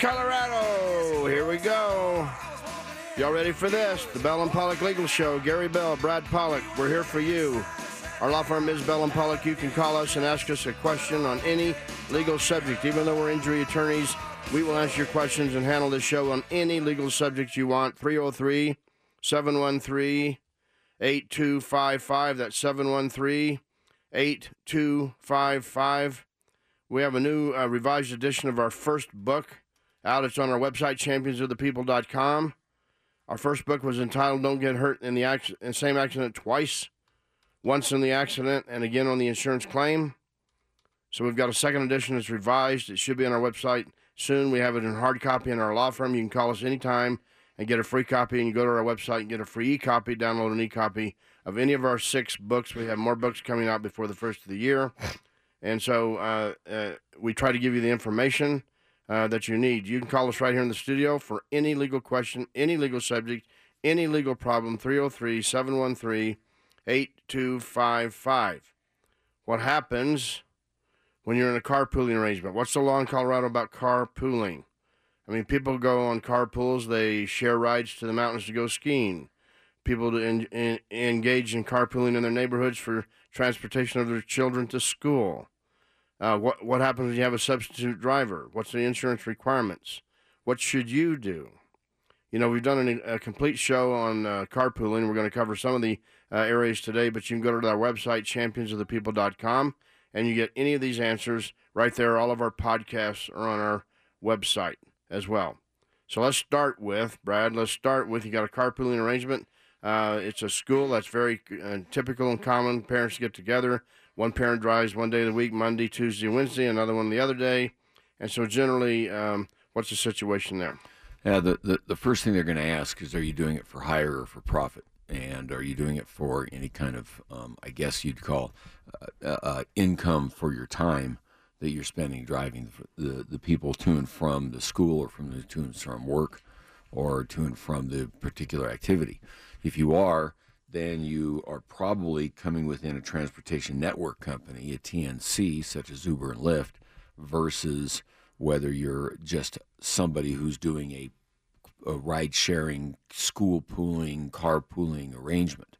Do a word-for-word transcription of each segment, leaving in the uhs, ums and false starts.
Colorado. Here we go. Y'all ready for this? The Bell and Pollock Legal Show. Gary Bell, Brad Pollock, we're here for you. Our law firm is Bell and Pollock. You can call us and ask us a question on any legal subject. Even though we're injury attorneys, we will answer your questions and handle this show on any legal subject you want. three oh three, seven one three, eight two five five. That's seven one three, eight two five five. We have a new uh, revised edition of our first book out. It's on our website, champions of the people dot com. Our first book was entitled Don't Get Hurt in the, Acc- in the Same Accident Twice. Once in the accident and again on the insurance claim. So we've got a second edition that's revised. It should be on our website soon. We have it in hard copy in our law firm. You can call us anytime and get a free copy. And you go to our website and get a free e-copy, download an e-copy of any of our six books. We have more books coming out before the first of the year. And so uh, uh, we try to give you the information uh, that you need. You can call us right here in the studio for any legal question, any legal subject, any legal problem, three oh three, seven one three, eight two five five. What happens when you're in a carpooling arrangement? What's the law in Colorado about carpooling? I mean, people go on carpools. They share rides to the mountains to go skiing. People to in, in, engage in carpooling in their neighborhoods for transportation of their children to school. Uh, what what happens when you have a substitute driver? What's the insurance requirements? What should you do? You know, we've done a, a complete show on uh, carpooling. We're going to cover some of the uh, areas today, but you can go to our website, champions of the people dot com, and you get any of these answers right there. All of our podcasts are on our website as well. So let's start with, Brad, let's start with, you got a carpooling arrangement. Uh, it's a school that's very uh, typical and common. Parents get together. One parent drives one day of the week, Monday, Tuesday, Wednesday, another one the other day. And so generally, um, what's the situation there? Yeah, the, the, the first thing they're going to ask is, are you doing it for hire or for profit? And are you doing it for any kind of, um, I guess you'd call, uh, uh, income for your time that you're spending driving the, the people to and from the school, or from the to and from work, or to and from the particular activity? If you are, then you are probably coming within a transportation network company, a T N C, such as Uber and Lyft, versus whether you're just somebody who's doing a, a ride-sharing, school-pooling, car-pooling arrangement.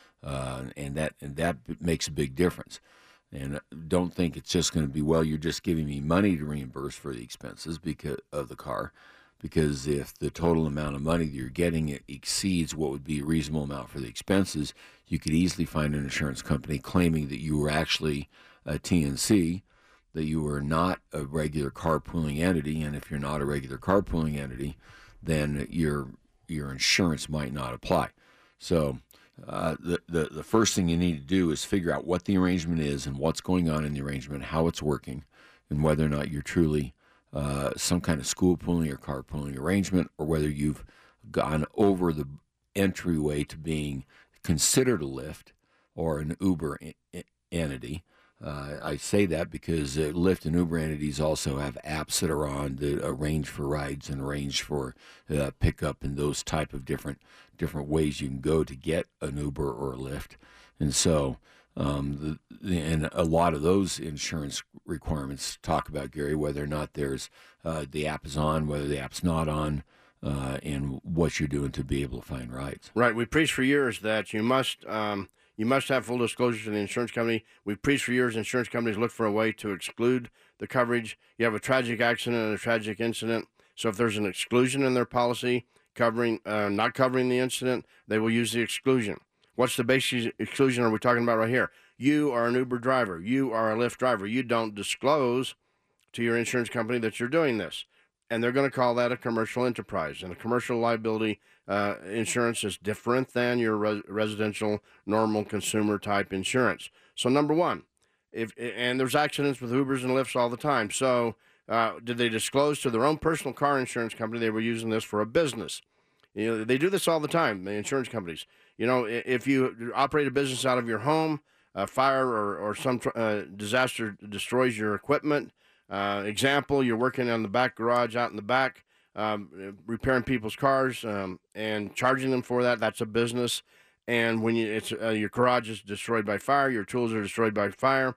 Uh, and that and that makes a big difference. And don't think it's just going to be, well, you're just giving me money to reimburse for the expenses because of the car. Because if the total amount of money that you're getting exceeds what would be a reasonable amount for the expenses, you could easily find an insurance company claiming that you were actually a T N C, that you are not a regular carpooling entity. And if you're not a regular carpooling entity, then your your insurance might not apply. So uh, the, the, the first thing you need to do is figure out what the arrangement is and what's going on in the arrangement, how it's working, and whether or not you're truly uh, some kind of school pooling or carpooling arrangement, or whether you've gone over the entryway to being considered a Lyft or an Uber en- entity. Uh, I say that because uh, Lyft and Uber entities also have apps that are on that arrange for rides and arrange for uh, pickup and those type of different different ways you can go to get an Uber or a Lyft. And so, um, the, the, and a lot of those insurance requirements talk about, Gary, whether or not there's uh, the app is on, whether the app's not on, uh, and what you're doing to be able to find rides. Right. We preached for years that you must. Um You must have full disclosure to the insurance company. We've preached for years insurance companies look for a way to exclude the coverage. You have a tragic accident and a tragic incident. So if there's an exclusion in their policy covering, uh, not covering the incident, they will use the exclusion. What's the basic exclusion are we talking about right here? You are an Uber driver. You are a Lyft driver. You don't disclose to your insurance company that you're doing this. And they're going to call that a commercial enterprise. And a commercial liability uh, insurance is different than your res- residential, normal consumer type insurance. So number one, if and there's accidents with Ubers and Lyfts all the time. So uh, did they disclose to their own personal car insurance company they were using this for a business? You know, they do this all the time, the insurance companies. You know, if you operate a business out of your home, a fire or, or some uh, disaster destroys your equipment. Uh, example, you're working on the back garage out in the back, um, repairing people's cars um, and charging them for that. That's a business. And when you, it's uh, your garage is destroyed by fire, your tools are destroyed by fire,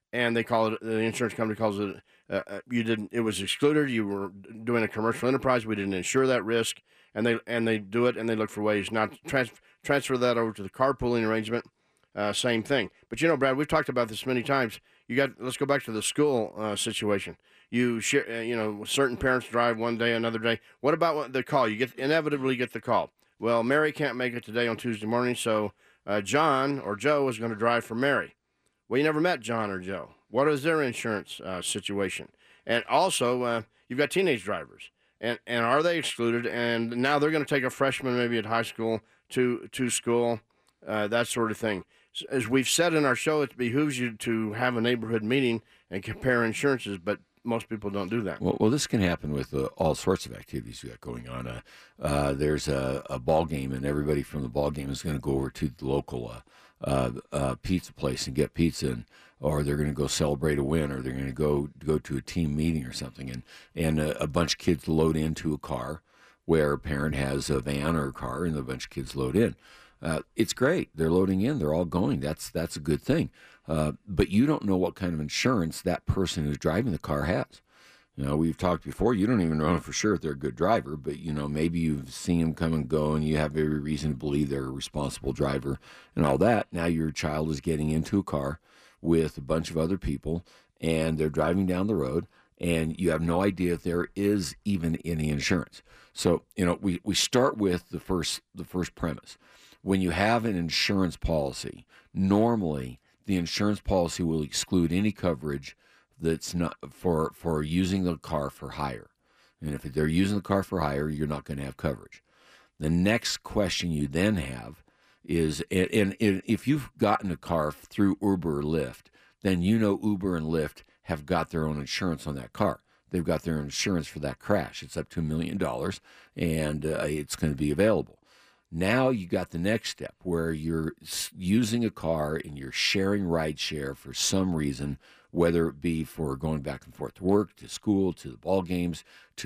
and they call it, the insurance company calls it, uh, uh, you didn't, it was excluded. You were doing a commercial enterprise. We didn't insure that risk, and they and they do it, and they look for ways not to trans- transfer that over to the carpooling arrangement. Uh, same thing. But you know, Brad, we've talked about this many times. You got, let's go back to the school uh, situation. You share, uh, you know, certain parents drive one day, another day. What about what the call? You get inevitably get the call. Well, Mary can't make it today on Tuesday morning, so uh, John or Joe is going to drive for Mary. Well, you never met John or Joe. What is their insurance uh, situation? And also, uh, you've got teenage drivers, and and are they excluded? And now they're going to take a freshman maybe at high school to to school, uh, that sort of thing. As we've said in our show, it behooves you to have a neighborhood meeting and compare insurances, but most people don't do that. Well, well this can happen with uh, all sorts of activities you got going on. Uh, uh, there's a, a ball game, and everybody from the ball game is going to go over to the local uh, uh, uh, pizza place and get pizza, and, or they're going to go celebrate a win, or they're going to go go to a team meeting or something, and and a, a bunch of kids load into a car where a parent has a van or a car, and a bunch of kids load in. Uh, it's great. They're loading in. They're all going. That's that's a good thing. Uh, but you don't know what kind of insurance that person who's driving the car has. You know, we've talked before. You don't even know for sure if they're a good driver, but you know, maybe you've seen them come and go, and you have every reason to believe they're a responsible driver and all that. Now your child is getting into a car with a bunch of other people, and they're driving down the road, and you have no idea if there is even any insurance. So you know, we we start with the first the first premise. When you have an insurance policy, normally the insurance policy will exclude any coverage that's not for, for using the car for hire. And if they're using the car for hire, you're not going to have coverage. The next question you then have is, and, and, and if you've gotten a car through Uber or Lyft, then you know Uber and Lyft have got their own insurance on that car. They've got their insurance for that crash. It's up to a million dollars, and uh, it's going to be available. Now you got the next step where you're using a car and you're sharing rideshare for some reason, whether it be for going back and forth to work, to school, to the ball games,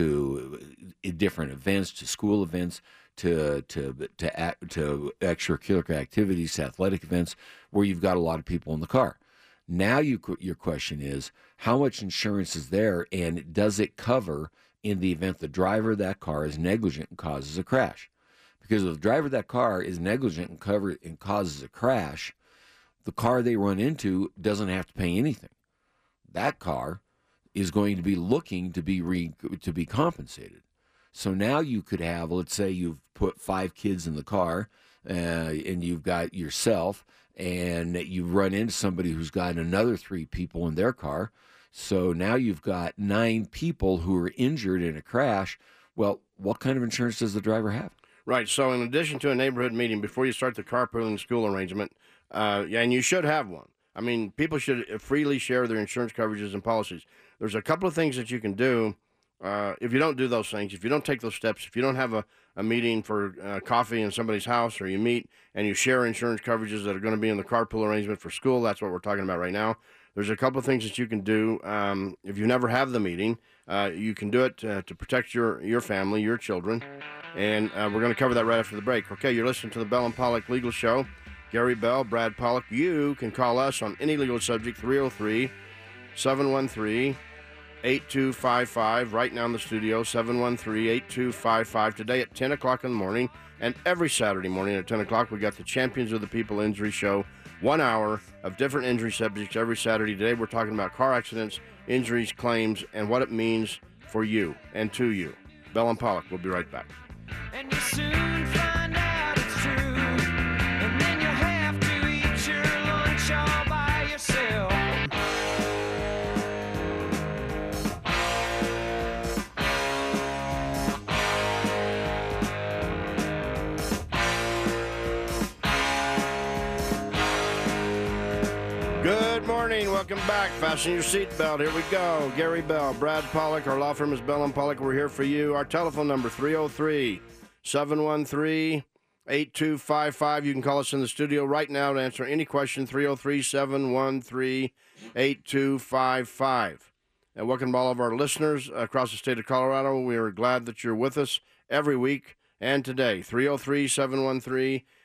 to different events, to school events, to to to to extracurricular activities, to athletic events, where you've got a lot of people in the car. Now you your question is, how much insurance is there, and does it cover in the event the driver of that car is negligent and causes a crash? Because if the driver of that car is negligent and cover and causes a crash, the car they run into doesn't have to pay anything. That car is going to be looking to be re, to be compensated. So now you could have, let's say you've put five kids in the car, uh, and you've got yourself, and you run into somebody who's got another three people in their car. So now you've got nine people who are injured in a crash. Well, what kind of insurance does the driver have? Right. So in addition to a neighborhood meeting, before you start the carpooling school arrangement, uh, yeah, and you should have one. I mean, people should freely share their insurance coverages and policies. There's a couple of things that you can do uh, if you don't do those things, if you don't take those steps, if you don't have a, a meeting for uh, coffee in somebody's house, or you meet and you share insurance coverages that are going to be in the carpool arrangement for school. That's what we're talking about right now. There's a couple of things that you can do. Um, if you never have the meeting, uh, you can do it uh, to protect your, your family, your children. And uh, we're going to cover that right after the break. Okay, you're listening to the Bell and Pollock Legal Show. Gary Bell, Brad Pollock. You can call us on any legal subject, three oh three, seven one three, eight two five five. Right now in the studio, seven one three, eight two five five. Today at ten o'clock in the morning, and every Saturday morning at ten o'clock, we got the Champions of the People Injury Show. One hour of different injury subjects every Saturday. Today we're talking about car accidents, injuries, claims, and what it means for you and to you. Bell and Pollock, we'll be right back. And you soon find out it's true, and then you have to eat your lunch all by yourself. Good morning. Welcome back. Fasten your seatbelt. Here we go. Gary Bell, Brad Pollock. Our law firm is Bell and Pollock. We're here for you. Our telephone number, three oh three, seven one three, eight two five five. You can call us in the studio right now to answer any question, three oh three, seven one three, eight two five five. And welcome to all of our listeners across the state of Colorado. We are glad that you're with us every week and today, three oh three, seven one three,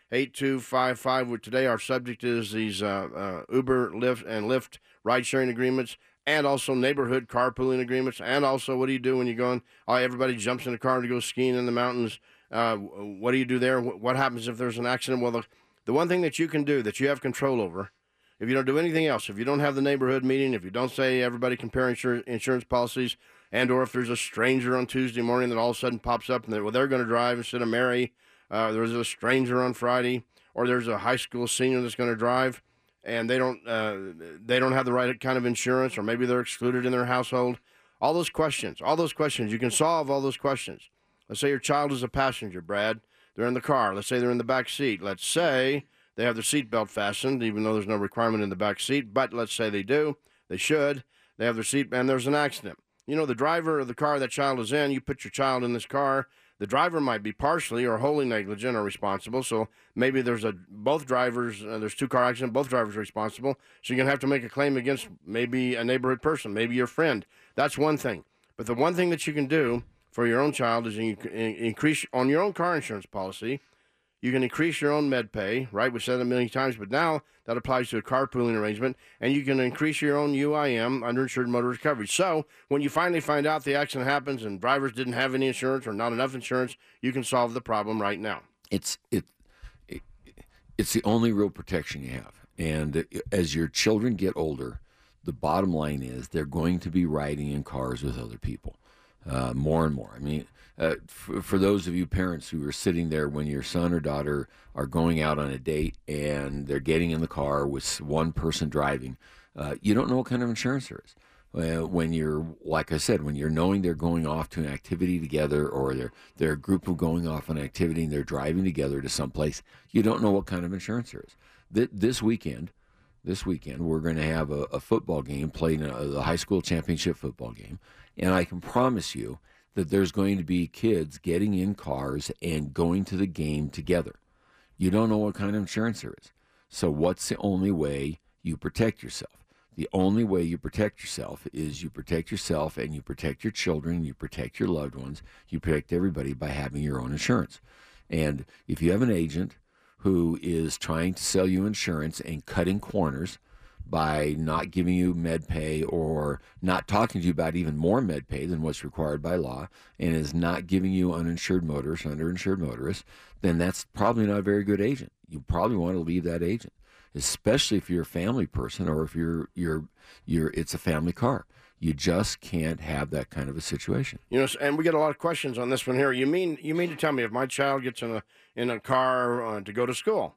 eight two five five. Today our subject is these uh, uh, Uber, Lyft, and Lyft ride-sharing agreements, and also neighborhood carpooling agreements, and also what do you do when you're going, oh, everybody jumps in a car to go skiing in the mountains. Uh, what do you do there? What happens if there's an accident? Well, the, the one thing that you can do that you have control over, if you don't do anything else, if you don't have the neighborhood meeting, if you don't say everybody compare insur- insurance policies, and or if there's a stranger on Tuesday morning that all of a sudden pops up and they're, well, they're going to drive instead of Mary, uh, there's a stranger on Friday, or there's a high school senior that's going to drive, and they don't uh, they don't have the right kind of insurance, or maybe they're excluded in their household. All those questions, all those questions, you can solve all those questions. Let's say your child is a passenger, Brad. They're in the car. Let's say they're in the back seat. Let's say they have their seatbelt fastened, even though there's no requirement in the back seat, but let's say they do. They should. They have their seat, and there's an accident. You know, the driver of the car that child is in, you put your child in this car, the driver might be partially or wholly negligent or responsible, so maybe there's a both drivers, uh, there's two car accident, both drivers are responsible, so you're going to have to make a claim against maybe a neighborhood person, maybe your friend. That's one thing. But the one thing that you can do for your own child is you increase, on your own car insurance policy, you can increase your own med pay, right? We've said it a million times, but now that applies to a carpooling arrangement, and you can increase your own U I M, underinsured motorist coverage. So when you finally find out the accident happens and drivers didn't have any insurance or not enough insurance, you can solve the problem right now. It's it, it it's the only real protection you have. And as your children get older, the bottom line is they're going to be riding in cars with other people. Uh, more and more. I mean, uh, for, for those of you parents who are sitting there when your son or daughter are going out on a date and they're getting in the car with one person driving, uh, you don't know what kind of insurance there is. Uh, when you're, like I said, when you're knowing they're going off to an activity together, or they're, they're a group of going off on an activity and they're driving together to someplace, you don't know what kind of insurance there is. Th- this weekend, This weekend, we're going to have a, a football game played in a, the high school championship football game. And I can promise you that there's going to be kids getting in cars and going to the game together. You don't know what kind of insurance there is. So what's the only way you protect yourself? The only way you protect yourself is you protect yourself and you protect your children, you protect your loved ones, you protect everybody by having your own insurance. And if you have an agent who is trying to sell you insurance and cutting corners by not giving you med pay, or not talking to you about even more med pay than what's required by law, and is not giving you uninsured motorists, underinsured motorists, then that's probably not a very good agent. You probably want to leave that agent, especially if you're a family person, or if you're you're you're it's a family car. You just can't have that kind of a situation. You know, and we get a lot of questions on this one here. You mean you mean to tell me if my child gets in a in a car uh, to go to school,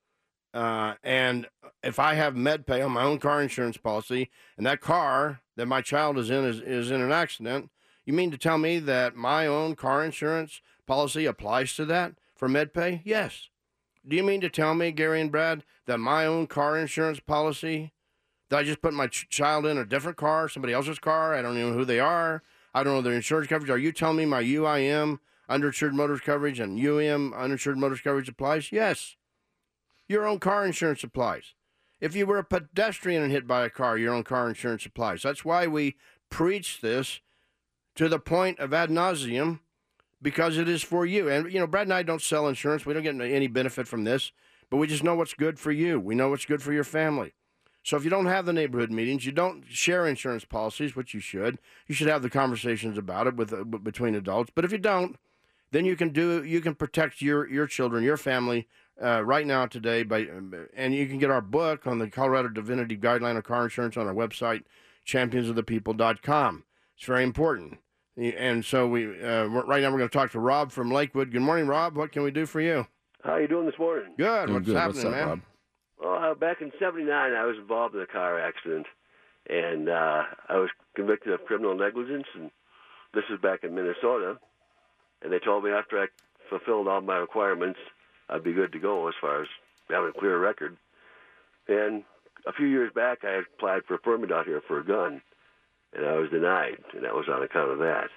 uh, and if I have med pay on my own car insurance policy, and that car that my child is in is, is in an accident, you mean to tell me that my own car insurance policy applies to that for med pay? Yes. Do you mean to tell me, Gary and Brad, that my own car insurance policy, that I just put my ch- child in a different car, somebody else's car, I don't even know who they are, I don't know their insurance coverage, are you telling me my U I M, underinsured motorist coverage, and U M, uninsured motorist coverage, applies? Yes. Your own car insurance applies. If you were a pedestrian and hit by a car, your own car insurance applies. That's why we preach this to the point of ad nauseum, because it is for you. And, you know, Brad and I don't sell insurance. We don't get any benefit from this, but we just know what's good for you. We know what's good for your family. So if you don't have the neighborhood meetings, you don't share insurance policies, which you should. You should have the conversations about it with uh, between adults. But if you don't, then you can do you can protect your your children, your family uh, right now today by and you can get our book on the Colorado Divinity Guideline of Car Insurance on our website, champions of the people dot com. It's very important. And so we uh, right now we're going to talk to Rob from Lakewood. Good morning, Rob. What can we do for you? How you doing this morning? Good. What's good. happening, What's up, man? Rob? Well, uh, back in seventy-nine, I was involved in a car accident, and uh, I was convicted of criminal negligence, and this is back in Minnesota. And they told me after I fulfilled all my requirements, I'd be good to go as far as having a clear record. And a few years back, I had applied for a permit out here for a gun, and I was denied, and that was on account of that.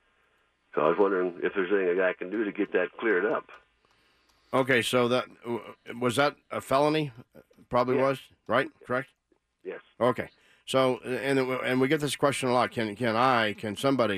So I was wondering if there's anything I can do to get that cleared up. Okay, so that was that a felony? Probably Yeah. was, right? Correct? Yes. Okay. So and and we get this question a lot. Can can I can somebody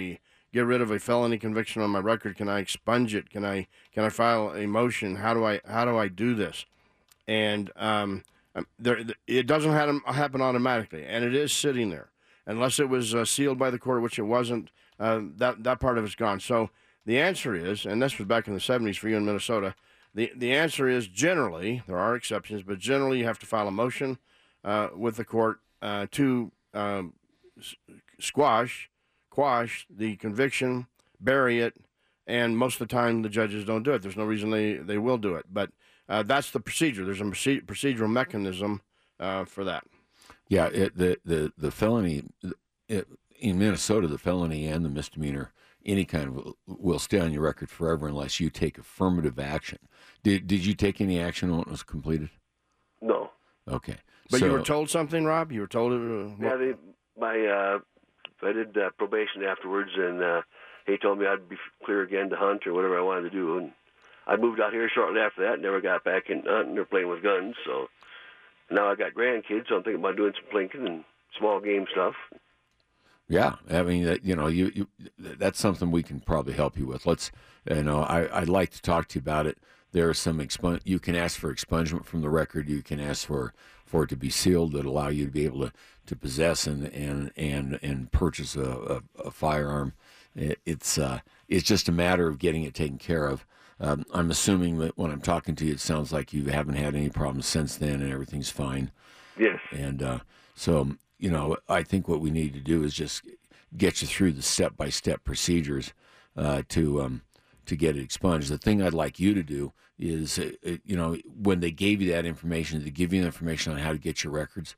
get rid of a felony conviction on my record? Can I expunge it? Can I can I file a motion? How do I how do I do this? And um, there, it doesn't happen, happen automatically, and it is sitting there unless it was uh, sealed by the court, which it wasn't. Uh, that that part of it's gone. So the answer is, and this was back in the seventies for you in Minnesota. The the answer is generally, there are exceptions, but generally you have to file a motion uh, with the court uh, to um, squash, quash the conviction, bury it, and most of the time the judges don't do it. There's no reason they, they will do it, but uh, that's the procedure. There's a proce- procedural mechanism uh, for that. Yeah, it, the, the, the felony, it, in Minnesota, the felony and the misdemeanor, any kind of, will stay on your record forever unless you take affirmative action. Did did you take any action when it was completed? No. Okay. But so, you were told something, Rob? You were told? Uh, Yeah, they, my uh, I did uh, probation afterwards, and uh, he told me I'd be clear again to hunt or whatever I wanted to do. And I moved out here shortly after that, never got back in hunting or playing with guns. So now I got grandkids, so I'm thinking about doing some plinking and small game stuff. Yeah, I mean, that, you know, you, you that's something we can probably help you with. Let's, you know, I, I'd like to talk to you about it. There are some expung. You can ask for expungement from the record. You can ask for, for it to be sealed that allow you to be able to, to possess and and and, and purchase a, a, a firearm. It, it's uh, it's just a matter of getting it taken care of. Um, I'm assuming that when I'm talking to you, it sounds like you haven't had any problems since then, and everything's fine. Yes. And uh, so, you know, I think what we need to do is just get you through the step-by-step procedures uh, to um, to get it expunged. The thing I'd like you to do is, uh, you know, when they gave you that information, did they give you the information on how to get your records?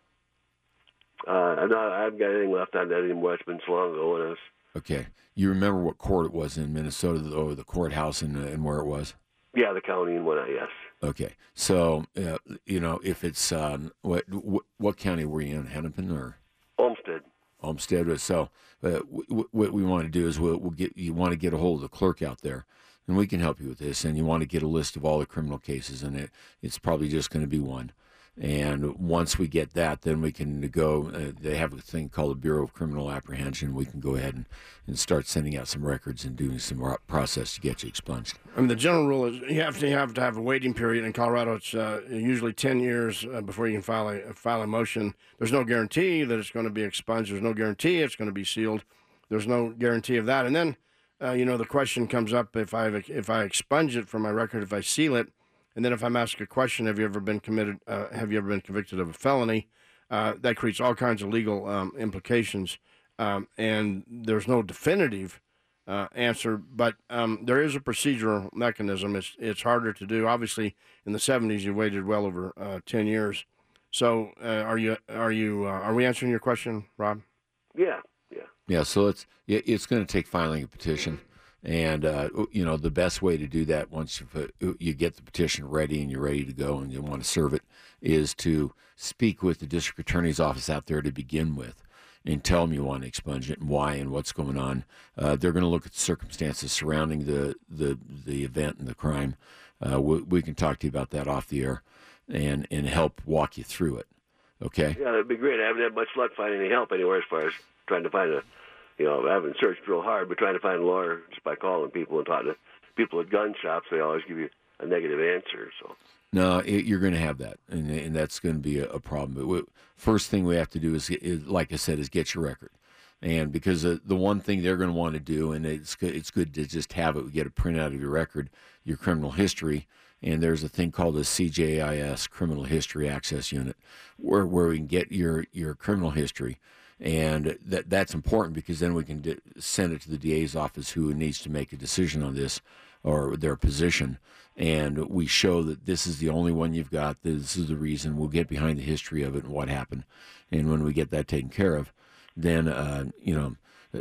Uh, I'm not, I haven't got anything left on that anymore. It's been so long ago. And it was, Okay. You remember what court it was in Minnesota, or the courthouse and, uh, and where it was? yeah, the county and whatnot, yes. Okay. So, uh, you know, if it's, um, what, what what county were you in, Hennepin or? Olmsted. Olmsted. So uh, w- w- what we want to do is we'll, we'll get you want to get a hold of the clerk out there, and we can help you with this. And you want to get a list of all the criminal cases, and it it's probably just going to be one. And once we get that, then we can go. Uh, they have a thing called the Bureau of Criminal Apprehension. We can go ahead and, and start sending out some records and doing some ro- process to get you expunged. I mean, the general rule is you have to you have to have a waiting period. In Colorado, it's uh, usually ten years uh, before you can file a file a motion. There's no guarantee that it's going to be expunged. There's no guarantee it's going to be sealed. There's no guarantee of that. And then, uh, you know, the question comes up: if I if I expunge it from my record, if I seal it, and then if I'm asked a question, have you ever been committed? Uh, have you ever been convicted of a felony? Uh, that creates all kinds of legal um, implications, um, and there's no definitive uh, answer. But um, there is a procedural mechanism. It's it's harder to do. Obviously, in the seventies, you waited well over uh, ten years. So, uh, are you are you uh, are we answering your question, Rob? Yeah, yeah. Yeah. So it's it- it's going to take filing a petition. And, uh, you know, the best way to do that once you, put, you get the petition ready and you're ready to go and you want to serve it is to speak with the district attorney's office out there to begin with and tell them you want to expunge it and why and what's going on. Uh, they're going to look at the circumstances surrounding the, the, the event and the crime. Uh, we, we can talk to you about that off the air and, and help walk you through it. Okay? Yeah, that'd be great. I haven't had much luck finding any help anywhere as far as trying to find a, you know, I haven't searched real hard, but trying to find a lawyer just by calling people and talking to people at gun shops, they always give you a negative answer. So No, it, you're going to have that, and, and that's going to be a, a problem. But we, first thing we have to do is, is, like I said, is get your record. And because uh, the one thing they're going to want to do, and it's good, it's good to just have it, we get a printout of your record, your criminal history, and there's a thing called the C J I S, Criminal History Access Unit, where, where we can get your, your criminal history. And that that's important because then we can d- send it to the D A's office who needs to make a decision on this or their position. And we show that this is the only one you've got. This is the reason. We'll get behind the history of it and what happened. And when we get that taken care of, then, uh, you know,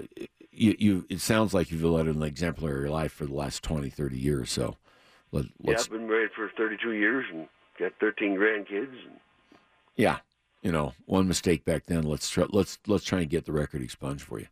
you, you it sounds like you've led an exemplary life for the last twenty, thirty years. So let, yeah, let's, I've been married for thirty-two years and got thirteen grandkids. And yeah. You know, one mistake back then. Let's try. Let's let's try and get the record expunged for you.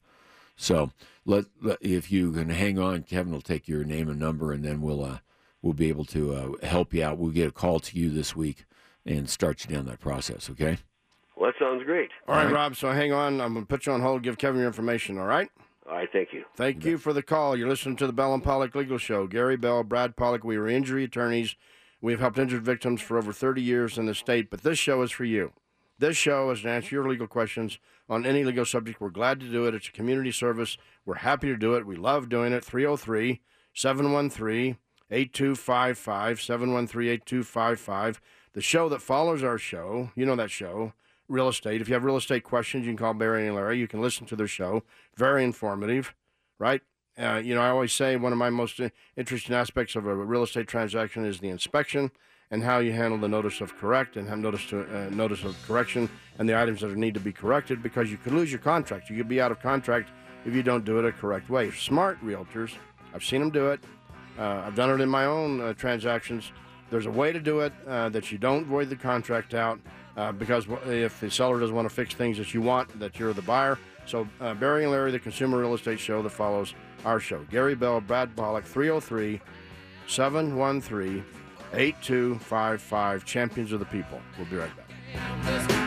So let, let if you can hang on, Kevin will take your name and number, and then we'll uh, we'll be able to uh, help you out. We'll get a call to you this week and start you down that process. Okay. Well, that sounds great. All right, All right. Rob. So hang on. I'm going to put you on hold. Give Kevin your information. All right. All right, thank you. Thank you for the call. You're listening to the Bell and Pollock Legal Show. Gary Bell, Brad Pollock, we are injury attorneys. We've helped injured victims for over thirty years in the state, but this show is for you. This show is to answer your legal questions on any legal subject. We're glad to do it. It's a community service. We're happy to do it. We love doing it. three oh three, seven one three, eight two five five, seven one three, eight two five five. The show that follows our show, you know that show, Real Estate. If you have real estate questions, you can call Barry and Larry. You can listen to their show. Very informative, right? Uh, you know, I always say one of my most interesting aspects of a real estate transaction is the inspection and how you handle the notice of correct and have notice to uh, notice of correction and the items that need to be corrected, because you could lose your contract. You could be out of contract if you don't do it a correct way. Smart realtors, I've seen them do it. Uh, I've done it in my own uh, transactions. There's a way to do it uh, that you don't void the contract out. Uh, because if the seller doesn't want to fix things that you want, that you're the buyer. So uh, Barry and Larry, the Consumer Real Estate Show that follows our show. Gary Bell, Brad Pollock, three oh three, seven one three, eight two five five, Champions of the People. We'll be right back.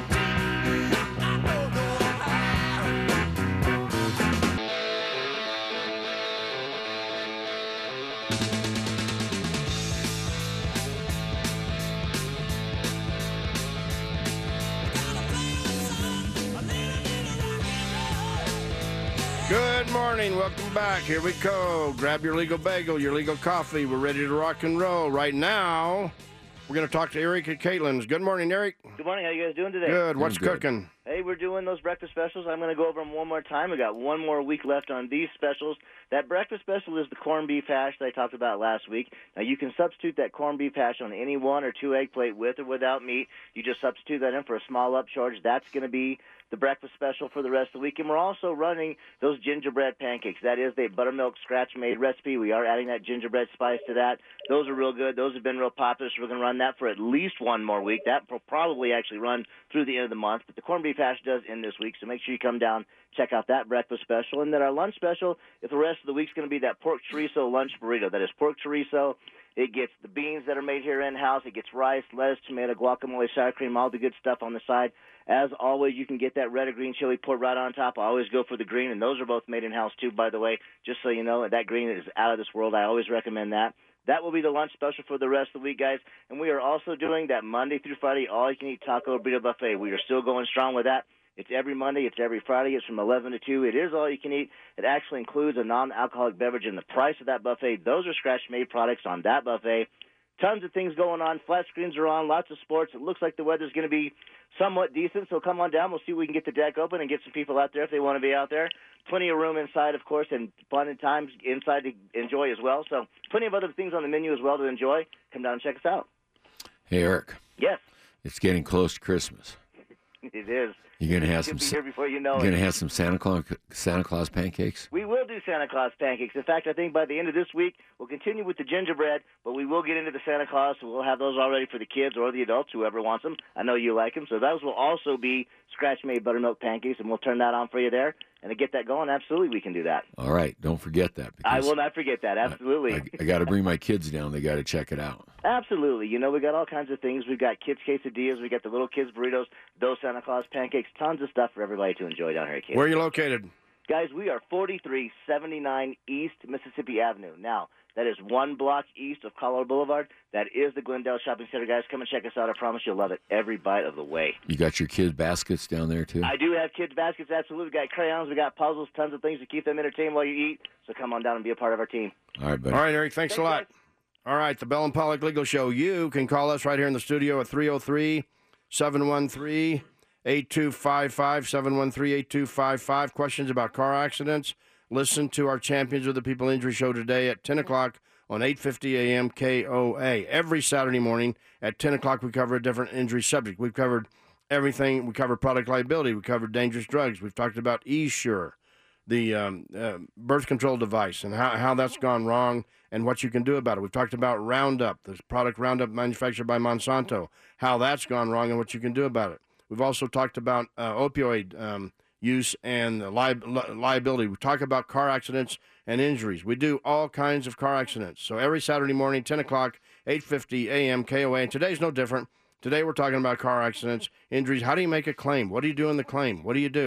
Good morning. Welcome back. Here we go. Grab your legal bagel, your legal coffee. We're ready to rock and roll. Right now, we're going to talk to Eric at Caitlin's. Good morning, Eric. Good morning. How you guys doing today? Good. What's Doing good. cooking? Hey, we're doing those breakfast specials. I'm going to go over them one more time. We got one more week left on these specials. That breakfast special is the corned beef hash that I talked about last week. Now, you can substitute that corned beef hash on any one or two egg plate with or without meat. You just substitute that in for a small upcharge. That's going to be the breakfast special for the rest of the week. And we're also running those gingerbread pancakes. That is the buttermilk scratch-made recipe. We are adding that gingerbread spice to that. Those are real good. Those have been real popular, so we're going to run that for at least one more week. That will probably actually run through the end of the month. But the corned beef hash does end this week, so make sure you come down, check out that breakfast special. And then our lunch special, if the rest of the week's going to be that pork chorizo lunch burrito. That is pork chorizo. It gets the beans that are made here in-house. It gets rice, lettuce, tomato, guacamole, sour cream, all the good stuff on the side. As always, you can get that red or green chili poured right on top. I always go for the green, and those are both made in-house too, by the way, just so you know. That green is out of this world. I always recommend that. That will be the lunch special for the rest of the week, guys. And we are also doing that Monday through Friday all-you-can-eat taco burrito buffet. We are still going strong with that. It's every Monday. It's every Friday. It's from eleven to two. It is all you can eat. It actually includes a non-alcoholic beverage in the price of that buffet. Those are scratch-made products on that buffet. Tons of things going on. Flat screens are on. Lots of sports. It looks like the weather's going to be somewhat decent, so come on down. We'll see if we can get the deck open and get some people out there if they want to be out there. Plenty of room inside, of course, and fun and times inside to enjoy as well. So plenty of other things on the menu as well to enjoy. Come down and check us out. Hey, Eric. Yes, It's getting close to Christmas. it is. You're gonna have You'll some. be here before you know You're it. gonna have some Santa Claus Santa Claus pancakes. We will do Santa Claus pancakes. In fact, I think by the end of this week, we'll continue with the gingerbread, but we will get into the Santa Claus, so we'll have those all ready for the kids or the adults, whoever wants them. I know you like them, so those will also be scratch-made buttermilk pancakes, and we'll turn that on for you there. And to get that going, absolutely, we can do that. All right, don't forget that. I because will not forget that, absolutely. I, I got to bring my kids down. They got to check it out. Absolutely. You know, we got all kinds of things. We've got kids' quesadillas. We got the little kids' burritos, those Santa Claus pancakes, tons of stuff for everybody to enjoy down here at Kids. Where are you located? Guys, we are forty-three seventy-nine East Mississippi Avenue. Now, that is one block east of Colorado Boulevard. That is the Glendale Shopping Center. Guys, come and check us out. I promise you'll love it every bite of the way. You got your kids' baskets down there too. I do have kids' baskets, absolutely. We got crayons. We got puzzles, tons of things to keep them entertained while you eat. So come on down and be a part of our team. All right, buddy. All right, Eric, thanks, Thanks, a lot. guys. All right, the Bell and Pollock Legal Show. You can call us right here in the studio at three oh three, seven one three, eight two five five, seven one three, eight two five five. Questions about car accidents. Listen to our Champions of the People Injury Show today at ten o'clock on eight fifty A M K O A. Every Saturday morning at ten o'clock, we cover a different injury subject. We've covered everything. We covered product liability. We covered dangerous drugs. We've talked about eSure, the um, uh, birth control device, and how, how that's gone wrong and what you can do about it. We've talked about Roundup, the product Roundup manufactured by Monsanto, how that's gone wrong and what you can do about it. We've also talked about uh, opioid um, use and li- li- liability. We talk about car accidents and injuries. We do all kinds of car accidents. So every Saturday morning, ten o'clock, eight fifty A M K O A, and today's no different. Today we're talking about car accidents, injuries. How do you make a claim? What do you do in the claim? What do you do?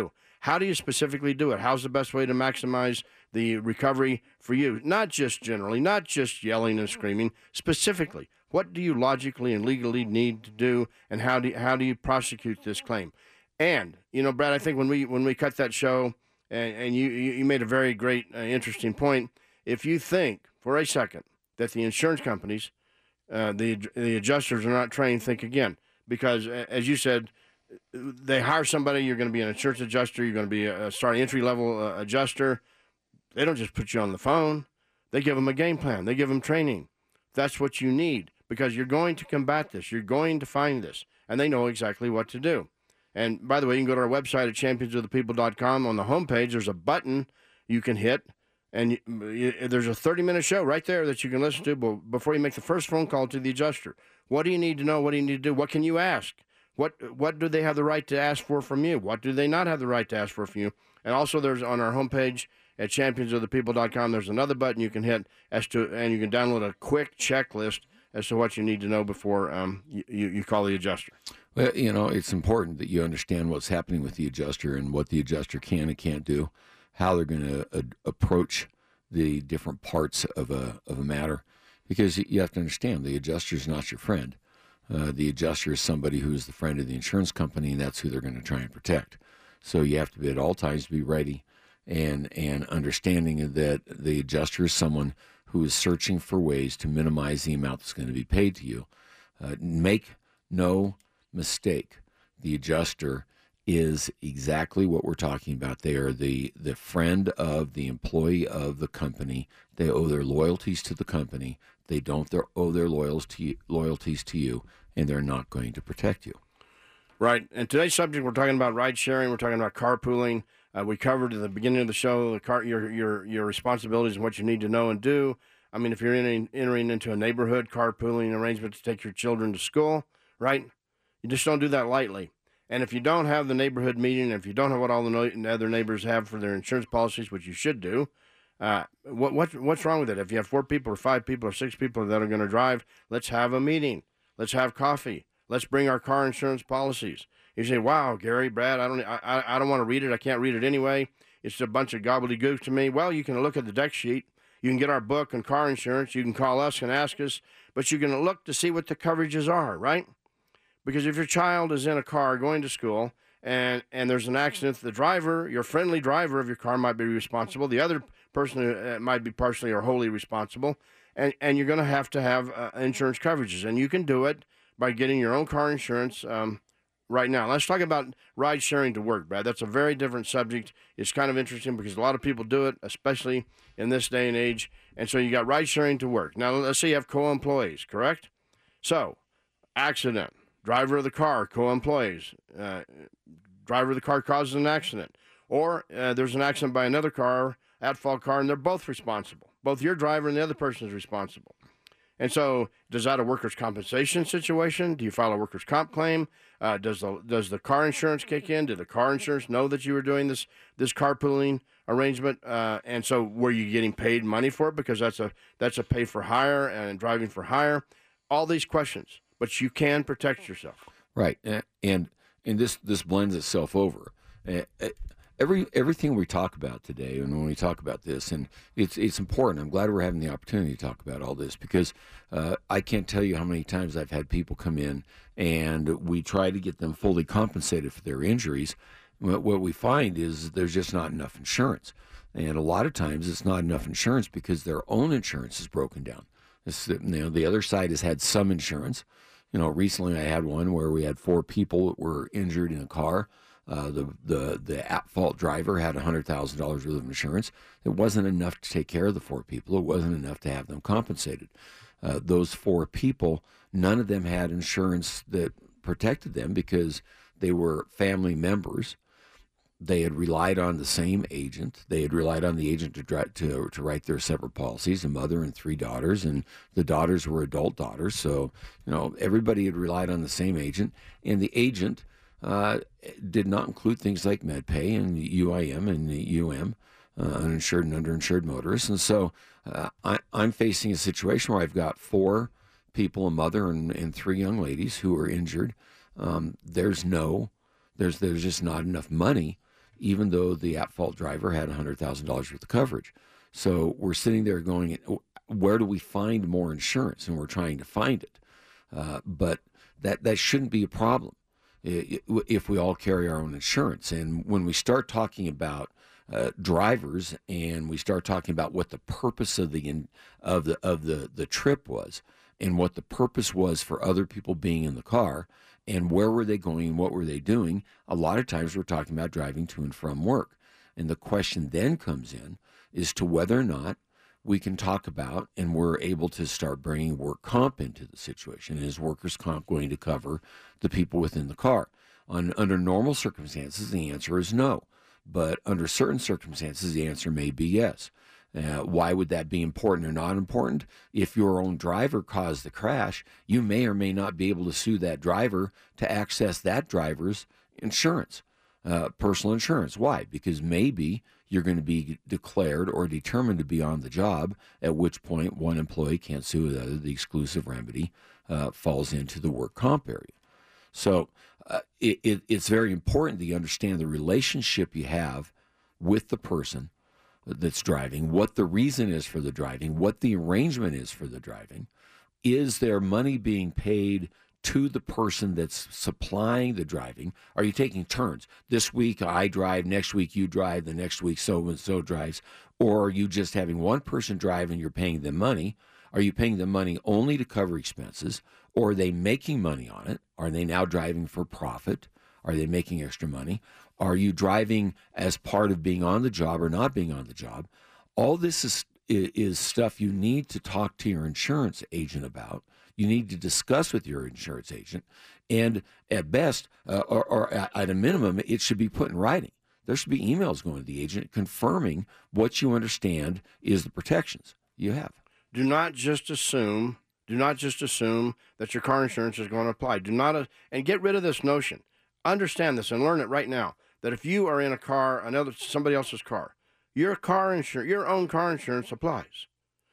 How do you specifically do it? How's the best way to maximize the recovery for you? Not just generally, not just yelling and screaming, specifically. What do you logically and legally need to do, and how do you, how do you prosecute this claim? And, you know, Brad, I think when we when we cut that show, and, and you, you made a very great, uh, interesting point, if you think for a second that the insurance companies, uh, the the adjusters are not trained, think again. Because, uh, as you said, they hire somebody, you're going to be an insurance adjuster, you're going to be a, a starting entry-level uh, adjuster. They don't just put you on the phone. They give them a game plan. They give them training. That's what you need, because you're going to combat this. You're going to find this, and they know exactly what to do. And, by the way, you can go to our website at champions of the people dot com. On the homepage, there's a button you can hit, and you, you, there's a thirty-minute show right there that you can listen to before you make the first phone call to the adjuster. What do you need to know? What do you need to do? What can you ask? What what do they have the right to ask for from you? What do they not have the right to ask for from you? And also, there's on our homepage at champions of the people dot com, there's another button you can hit as to, and you can download a quick checklist as to what you need to know before um, you, you call the adjuster. Well, you know, it's important that you understand what's happening with the adjuster and what the adjuster can and can't do, how they're going to uh, approach the different parts of a of a matter, because you have to understand the adjuster is not your friend. Uh, the adjuster is somebody who is the friend of the insurance company, and that's who they're going to try and protect. So you have to be at all times be ready and and understanding that the adjuster is someone who is searching for ways to minimize the amount that's going to be paid to you. Uh, make no mistake, the adjuster is exactly what we're talking about. They are the, the friend of the employee of the company. They owe their loyalties to the company. They don't owe their loyals to you, loyalties to you, and they're not going to protect you. Right. And today's subject, we're talking about ride sharing. We're talking about carpooling. Uh, we covered at the beginning of the show the car, your your your responsibilities and what you need to know and do. I mean, if you're in, entering into a neighborhood carpooling arrangement to take your children to school, right? You just don't do that lightly. And if you don't have the neighborhood meeting, if you don't have what all the no- other neighbors have for their insurance policies, which you should do, uh, what, what what's wrong with it? If you have four people or five people or six people that are going to drive, let's have a meeting. Let's have coffee. Let's bring our car insurance policies. You say, "Wow, Gary, Brad, I don't, I, I don't want to read it. I can't read it anyway. It's a bunch of gobbledygook to me." Well, you can look at the deck sheet. You can get our book on car insurance. You can call us and ask us, but you can look to see what the coverages are, right? Because if your child is in a car going to school and, and there's an accident, the driver, your friendly driver of your car might be responsible. The other person uh, might be partially or wholly responsible. And, and you're going to have to have uh, insurance coverages. And you can do it by getting your own car insurance um, right now. Let's talk about ride sharing to work, Brad. That's a very different subject. It's kind of interesting because a lot of people do it, especially in this day and age. And so you got ride sharing to work. Now, let's say you have co-employees, correct? So, accident. Driver of the car, co-employees. Uh, driver of the car causes an accident. Or uh, there's an accident by another car, at-fault car, and they're both responsible. Both your driver and the other person is responsible. And so does that a workers' compensation situation? Do you file a workers' comp claim? Uh, does the does the car insurance kick in? Did the car insurance know that you were doing this this carpooling arrangement? Uh, and so were you getting paid money for it? Because that's a that's a pay for hire and driving for hire. All these questions. But you can protect yourself. Right. And and this, this blends itself over. Every everything we talk about today, and when we talk about this, and it's it's important. I'm glad we're having the opportunity to talk about all this, because uh, I can't tell you how many times I've had people come in and we try to get them fully compensated for their injuries. What we find is there's just not enough insurance. And a lot of times it's not enough insurance because their own insurance is broken down. It's, you know, the other side has had some insurance. You know, recently I had one where we had four people that were injured in a car. Uh, the the the at-fault driver had one hundred thousand dollars worth of insurance. It wasn't enough to take care of the four people. It wasn't enough to have them compensated. Uh, those four people, none of them had insurance that protected them because they were family members. They had relied on the same agent. They had relied on the agent to, dri- to to write their separate policies, a mother and three daughters, and the daughters were adult daughters. So, you know, everybody had relied on the same agent, and the agent uh, did not include things like MedPay and the U I M and the U M, uh, uninsured and underinsured motorists. And so uh, I, I'm facing a situation where I've got four people, a mother and, and three young ladies who are injured. Um, there's no, there's there's just not enough money even though the at-fault driver had one hundred thousand dollars worth of coverage. So we're sitting there going, where do we find more insurance? And we're trying to find it. Uh, but that, that shouldn't be a problem if we all carry our own insurance. And when we start talking about uh, drivers and we start talking about what the purpose of the in, of the of the, the trip was and what the purpose was for other people being in the car and where were they going and what were they doing, a lot of times we're talking about driving to and from work. And the question then comes in is to whether or not we can talk about and we're able to start bringing work comp into the situation. And is workers' comp going to cover the people within the car? On, under normal circumstances, the answer is no. But under certain circumstances, the answer may be yes. Uh, why would that be important or not important? If your own driver caused the crash, you may or may not be able to sue that driver to access that driver's insurance, uh, personal insurance. Why? Because maybe you're going to be declared or determined to be on the job, at which point one employee can't sue the other. The exclusive remedy uh, falls into the work comp area. So uh, it, it, it's very important that you understand the relationship you have with the person that's driving, what the reason is for the driving, what the arrangement is for the driving. Is there money being paid to the person that's supplying the driving? Are you taking turns? This week I drive, next week you drive, the next week so-and-so drives. Or are you just having one person drive and you're paying them money? Are you paying them money only to cover expenses? Or are they making money on it? Are they now driving for profit? Are they making extra money? Are you driving as part of being on the job or not being on the job? All this is is stuff you need to talk to your insurance agent about. You need to discuss with your insurance agent. And at best, uh, or, or at a minimum, it should be put in writing. There should be emails going to the agent confirming what you understand is the protections you have. Do not just assume, do not just assume that your car insurance is going to apply. Do not, uh, and get rid of this notion. Understand this and learn it right now, that if you are in a car, another somebody else's car, your car insurance, your own car insurance applies.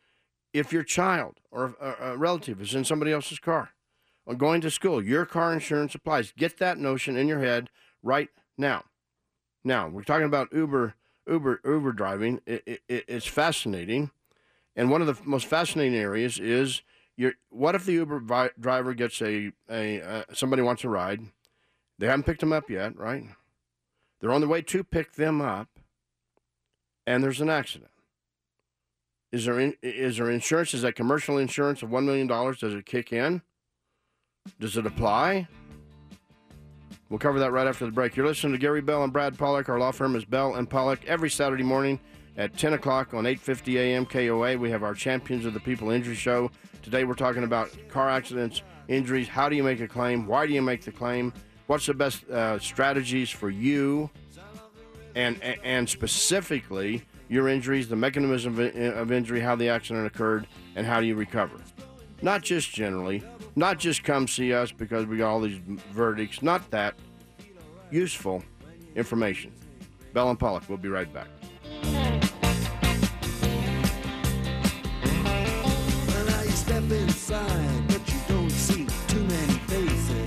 If your child or a, a relative is in somebody else's car or going to school, your car insurance applies. Get that notion in your head right now. Now, we're talking about Uber, Uber, Uber driving. It, it, it's fascinating, and one of the most fascinating areas is your. What if the Uber vi- driver gets a a uh, somebody wants a ride? They haven't picked them up yet, right? They're on the way to pick them up, and there's an accident. Is there in, is there insurance? Is that commercial insurance of one million dollars? Does it kick in? Does it apply? We'll cover that right after the break. You're listening to Gary Bell and Brad Pollock. Our law firm is Bell and Pollock. Every Saturday morning at ten o'clock on eight fifty a.m. K O A, we have our Champions of the People Injury Show. Today we're talking about car accidents, injuries. How do you make a claim? Why do you make the claim? What's the best uh, strategies for you? And, and specifically, your injuries, the mechanism of, of injury, how the accident occurred, and how do you recover. Not just generally, not just come see us because we got all these verdicts, not that. Useful information. Bell and Pollock, we'll be right back. Well, now you step inside, but you don't see too many faces.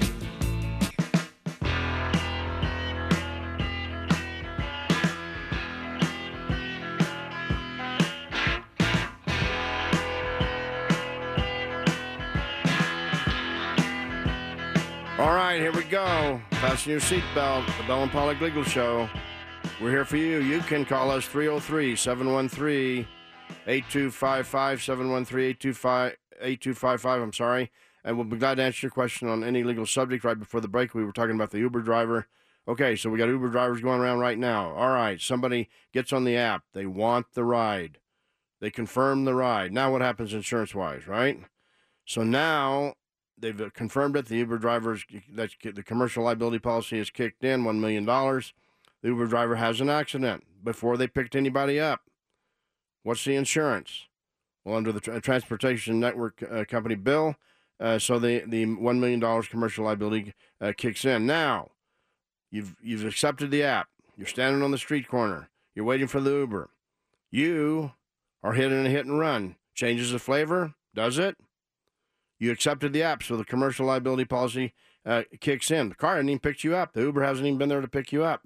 All right, here we go. Fasten your seatbelt. The Bell and Pollock Legal Show. We're here for you. You can call us three oh three, seven one three, eight two five five, seven one three, eight two five five, I'm sorry. And we'll be glad to answer your question on any legal subject. Right before the break, we were talking about the Uber driver. Okay, so we got Uber drivers going around right now. All right, somebody gets on the app. They want the ride. They confirm the ride. Now what happens insurance-wise, right? So now they've confirmed it. The Uber driver's, that's, the commercial liability policy is kicked in, one million dollars. The Uber driver has an accident before they picked anybody up. What's the insurance? Well, under the tra- Transportation Network uh, Company bill, uh, so the, the one million dollars commercial liability uh, kicks in. Now, you've, you've accepted the app. You're standing on the street corner. You're waiting for the Uber. You are hitting a hit and run. Changes the flavor? Does it? You accepted the app, so the commercial liability policy uh, kicks in. The car hasn't even picked you up. The Uber hasn't even been there to pick you up.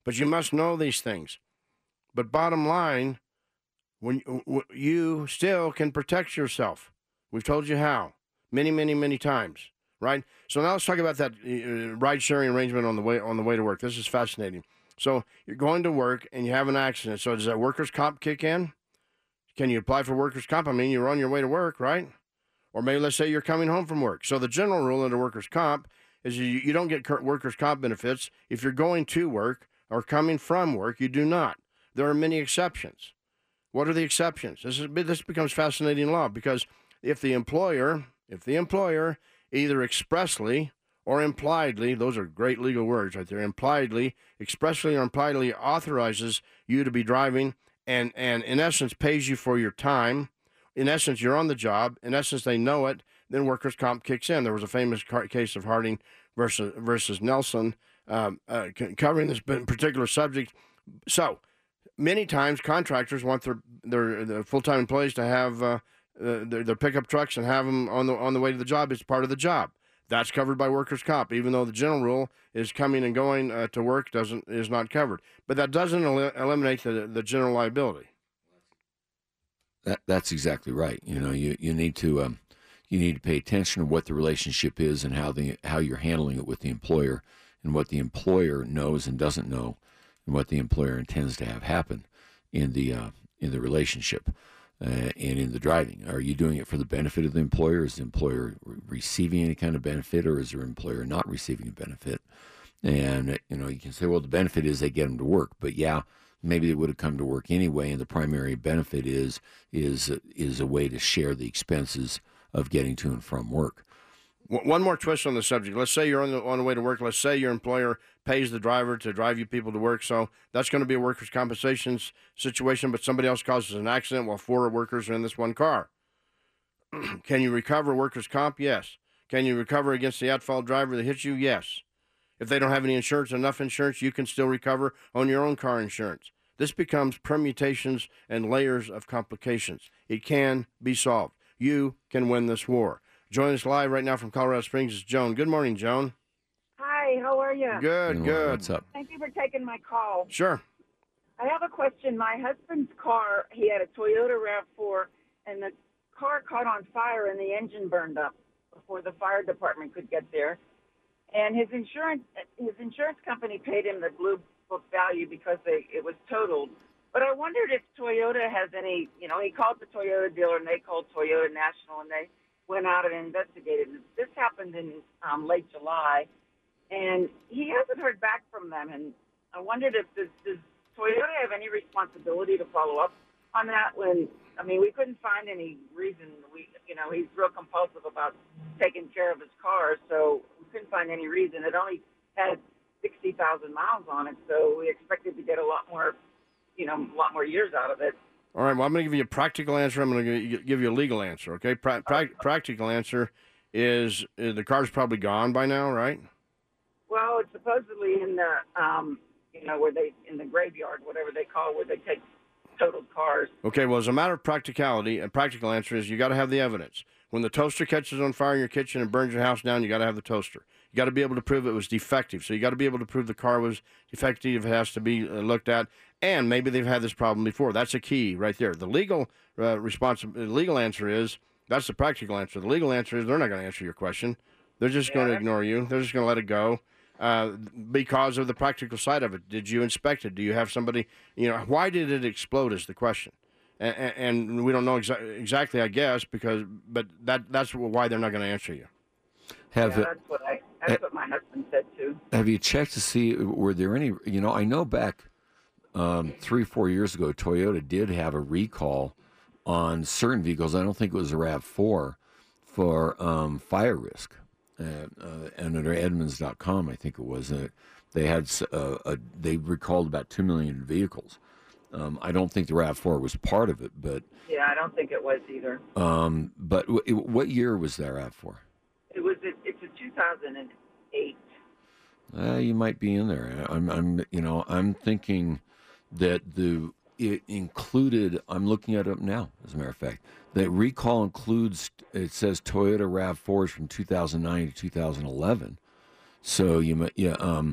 But you must know these things. But bottom line, when w- you still can protect yourself. We've told you how many, many, many times, right? So now let's talk about that uh, ride-sharing arrangement on the way on the way to work. This is fascinating. So you're going to work and you have an accident. So does that workers' comp kick in? Can you apply for workers' comp? I mean, you're on your way to work, right? Or maybe let's say you're coming home from work. So the general rule under workers' comp is you, you don't get workers' comp benefits if you're going to work or coming from work. You do not. There are many exceptions. What are the exceptions? This is this becomes fascinating law because if the employer, if the employer either expressly or impliedly, those are great legal words right there, impliedly, expressly or impliedly authorizes you to be driving and, and in essence pays you for your time, in essence you're on the job, in essence they know it, then workers' comp kicks in. There was a famous car- case of Harding versus, versus Nelson um, uh, c- covering this particular subject. So, many times contractors want their, their, their full-time employees to have uh, uh, their, their pickup trucks and have them on the on the way to the job. It's part of the job. That's covered by workers' comp, even though the general rule is coming and going uh, to work doesn't is not covered. But that doesn't el- eliminate the the general liability. That that's exactly right. You know, you, you need to um, you need to pay attention to what the relationship is and how the how you're handling it with the employer and what the employer knows and doesn't know and what the employer intends to have happen in the uh, in the relationship. Uh, and in the driving, are you doing it for the benefit of the employer? Is the employer re- receiving any kind of benefit, or is the employer not receiving a benefit? And you know, you can say, well, the benefit is they get them to work, but yeah, maybe they would have come to work anyway. And the primary benefit is is is a way to share the expenses of getting to and from work. One more twist on the subject. Let's say you're on the on the way to work. Let's say your employer pays the driver to drive you people to work. So that's going to be a workers' compensation situation, but somebody else causes an accident while four workers are in this one car. Can you recover workers' comp? Yes. Can you recover against the at-fault driver that hits you? Yes. If they don't have any insurance, enough insurance, you can still recover on your own car insurance. This becomes permutations and layers of complications. It can be solved. You can win this war. Join us live right now from Colorado Springs is Joan. Good morning, Joan. Hi, how are you? Good, Well, good. What's up? Thank you for taking my call. Sure. I have a question. My husband's car, he had a Toyota RAV four, and the car caught on fire and the engine burned up before the fire department could get there. And his insurance his insurance company paid him the blue book value because they, it was totaled. But I wondered if Toyota has any, you know, he called the Toyota dealer and they called Toyota National and they went out and investigated. This happened in um, late July, and he hasn't heard back from them. And I wondered if does, does Toyota have any responsibility to follow up on that? When I mean, we couldn't find any reason. We, you know, he's real compulsive about taking care of his car, so we couldn't find any reason. It only had sixty thousand miles on it, so we expected to get a lot more, you know, a lot more years out of it. All right, well, I'm going to give you a practical answer. I'm going to give you a legal answer, okay? Pra- pra- practical answer is, is the car's probably gone by now, right? Well, it's supposedly in the, um, you know, where they, in the graveyard, whatever they call, where they take totaled cars. Okay, well, as a matter of practicality, a practical answer is you got to have the evidence. When the toaster catches on fire in your kitchen and burns your house down, you got to have the toaster. You got to be able to prove it was defective. So you got to be able to prove the car was defective. It has to be uh, looked at, and maybe they've had this problem before. That's a key right there. The legal uh, response, the legal answer is that's the practical answer. The legal answer is they're not going to answer your question. They're just Yeah, going to that's- ignore you. They're just going to let it go. Uh, because of the practical side of it. Did you inspect it? Do you have somebody, you know, why did it explode is the question. And, and we don't know exa- exactly, I guess, because, but that that's why they're not going to answer you. Have Yeah, uh, that's what I, that's what my husband said too. Have you checked to see, were there any, you know, I know back um, three, four years ago, Toyota did have a recall on certain vehicles. I don't think it was a RAV four for um, fire risk. Uh, uh, and under Edmunds dot com, I think it was, uh, they had, uh, a, they recalled about two million vehicles. Um, I don't think the RAV four was part of it, but, Yeah, I don't think it was either. um, but w- what year was that RAV four? It was. It, it's a two thousand eight. Uh, you might be in there. I'm, I'm, you know, I'm thinking that the it included. I'm looking at it now, as a matter of fact. That recall includes. It says Toyota RAV fours from two thousand nine to two thousand eleven. So you, might- yeah, um,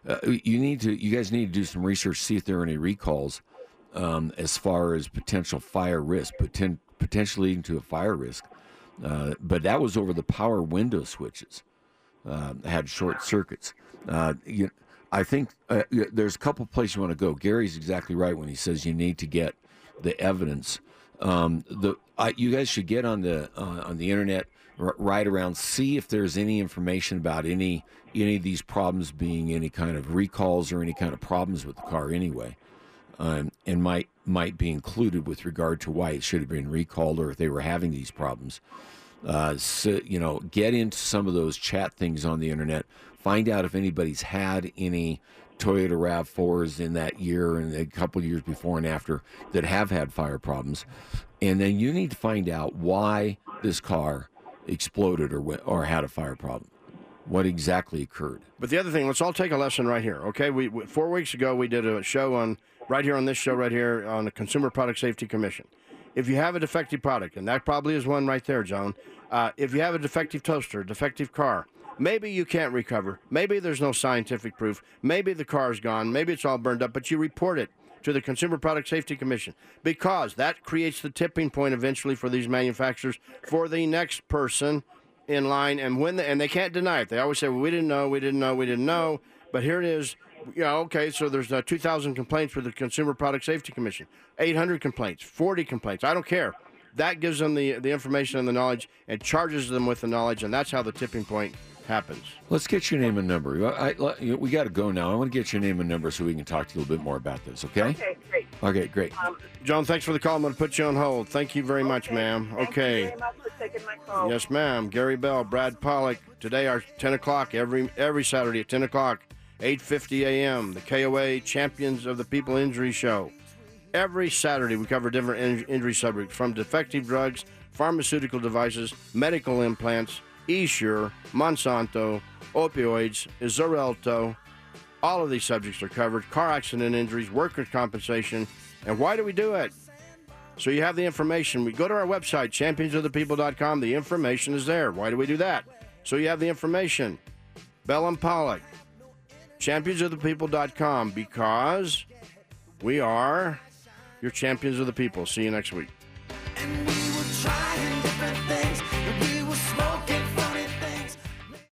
uh, you need to, you guys need to do some research, see if there are any recalls um, as far as potential fire risk, poten- potentially leading to a fire risk. Uh, but that was over the power window switches. Uh, had short circuits. Uh, you, I think uh, there's a couple places you want to go. Gary's exactly right when he says you need to get the evidence. Um, the I, you guys should get on the uh, on the internet, r- right around, see if there's any information about any any of these problems being any kind of recalls or any kind of problems with the car anyway, um, and might might be included with regard to why it should have been recalled or if they were having these problems. Uh, so, you know, get into some of those chat things on the internet. Find out if anybody's had any Toyota RAV fours in that year and a couple of years before and after that have had fire problems. And then you need to find out why this car exploded or went, or had a fire problem. What exactly occurred. But the other thing, let's all take a lesson right here, okay? We, we four weeks ago, we did a show on, right here on this show right here on the Consumer Product Safety Commission. If you have a defective product, and that probably is one right there, Joan, uh, if you have a defective toaster, a defective car, maybe you can't recover. Maybe there's no scientific proof. Maybe the car's gone. Maybe it's all burned up, but you report it to the Consumer Product Safety Commission because that creates the tipping point eventually for these manufacturers for the next person in line. And when the, and they can't deny it. They always say, well, we didn't know, we didn't know, we didn't know. But here it is. Yeah, okay, so there's uh, two thousand complaints with the Consumer Product Safety Commission, eight hundred complaints, forty complaints. I don't care. That gives them the, the information and the knowledge and charges them with the knowledge, and that's how the tipping point happens. Let's get your name and number. I, I, we got to go now. I want to get your name and number so we can talk to you a little bit more about this, okay? Okay, great. Okay, great. Um, Joan, thanks for the call. I'm going to put you on hold. Thank you very okay. much, ma'am. Thank okay. you very much for taking my call. Yes, ma'am. Gary Bell, Brad Pollock. Today, our ten o'clock, every every Saturday at ten o'clock. eight fifty a.m., the K O A Champions of the People Injury Show. Every Saturday, we cover different in- injury subjects, from defective drugs, pharmaceutical devices, medical implants, Essure, Monsanto, opioids, Xarelto. All of these subjects are covered. Car accident injuries, workers' compensation. And why do we do it? So you have the information. We go to our website, champions of the people dot com. The information is there. Why do we do that? So you have the information. Bell and Pollock. champions of the people dot com, because we are your champions of the people. See you next week.